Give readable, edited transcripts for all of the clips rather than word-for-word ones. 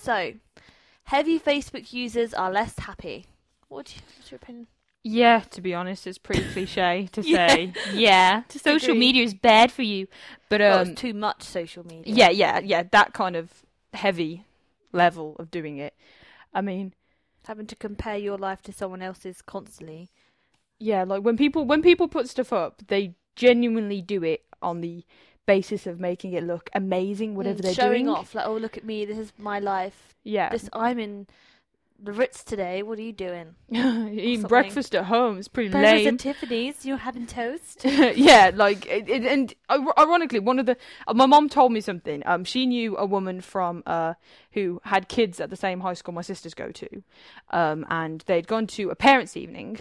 So, heavy Facebook users are less happy. What's your opinion? Yeah, to be honest, it's pretty cliche to Yeah. say. Yeah, Disagree. social media is bad for you. But Well, it's too much social media. yeah, that kind of heavy level of doing it. I mean, Having to compare your life to someone else's constantly. yeah, like when people put stuff up, they genuinely do it on the basis of making it look amazing, whatever they're showing doing. off, like, oh, look at me, this is my life. Yeah. I'm in the Ritz today. What are you doing? Eating something. breakfast at home is pretty Breakfast lame. at Tiffany's. You're having toast. Yeah, like, and ironically, one of the my mom told me something. She knew a woman from who had kids at the same high school my sisters go to, and they'd gone to a parents' evening,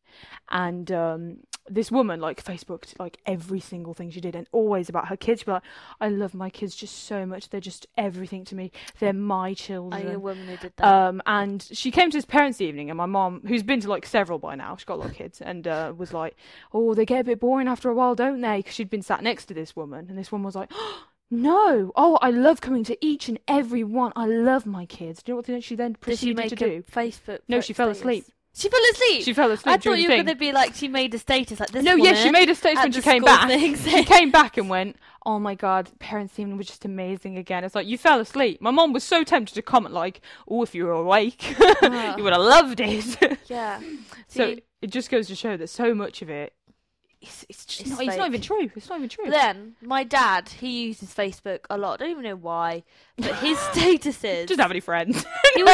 and this woman like Facebooked like every single thing she did, and always about her kids. She'd be like, "I love my kids just so much. They're just everything to me. They're my children." Are you a woman who did that? And she came to this parents' evening, and my mom, who's been to like several by now, she's got a lot of kids, and was like, "Oh, they get a bit boring after a while, don't they?" Because she'd been sat next to this woman, and this woman was like, "Oh, no, oh, I love coming to each and every one. I love my kids." Do you know what she then Did she proceeded make to do? a Facebook? No, she fell status? asleep. She fell asleep. She fell asleep. I thought during you the were thing. going to be like, she made a status like this. No, woman yes, she made a status at when she the came school back. thing She saying- came back and went, "Oh my god, parents' evening was just amazing again." It's like, you fell asleep. My mom was so tempted to comment like, "Oh, if you were awake, you would have loved it." Yeah. So See, it just goes to show that so much of it, it's just It's not. It's not fake. even true. It's not even true. But then my dad, he uses Facebook a lot. I don't even know why, but his statuses. Just have any friends.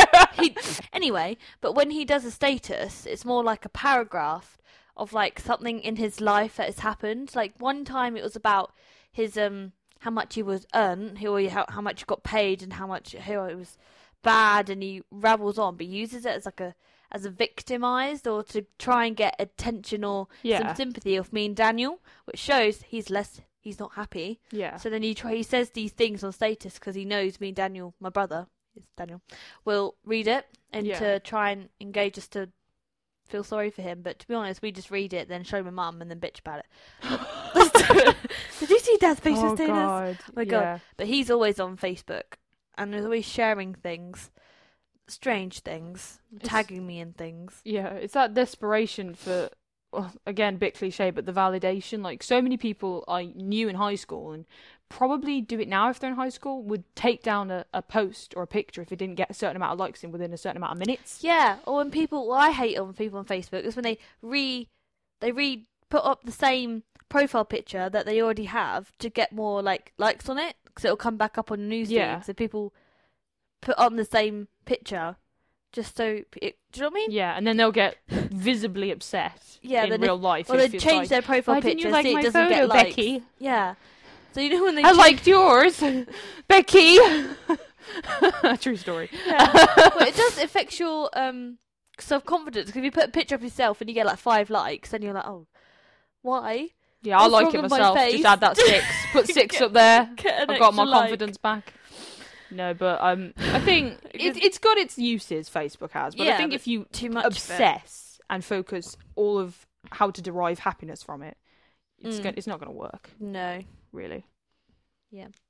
Anyway, but when he does a status, it's more like a paragraph of like something in his life that has happened. Like one time, it was about his how much he was earned, how much he got paid, and how it was bad, and he rabbles on, but he uses it as like as a victimized or to try and get attention or some sympathy of me and Daniel, which shows he's not happy. Yeah. So then he says these things on status because he knows me and Daniel, my brother, is Daniel, will read it and to try and engage us to feel sorry for him. But to be honest, we just read it, then show my mum, and then bitch about it. Did you see Dad's Facebook status? God. Oh my god. But he's always on Facebook and is always sharing things. Strange things, tagging me in things. Yeah, it's that desperation for, well, again, a bit cliche, but the validation. Like, so many people I knew in high school, and probably do it now if they're in high school, would take down a post or a picture if it didn't get a certain amount of likes in within a certain amount of minutes. Yeah, or when people, what I hate on people on Facebook is when they put up the same profile picture that they already have to get more like likes on it, because it'll come back up on the newsfeed. Yeah. So people put on the same picture just so do you know what I mean? Yeah, and then they'll get visibly upset in real life. Or they change their profile Why didn't picture you like so my it doesn't photo, get likes. Becky? Yeah. So you know when they I liked yours, Becky. True story. Yeah. Well, it does affect your self-confidence, because if you put a picture of yourself and you get like 5 likes, then you're like, oh, why? Yeah, I What's like wrong it with my myself. face? Just add that 6. Put 6 up there. Get an I've got my extra like. confidence back. No, but I think it's got its uses, Facebook has. But I think if you too much obsess and focus all of how to derive happiness from it, it's not going to work. No. Really. Yeah.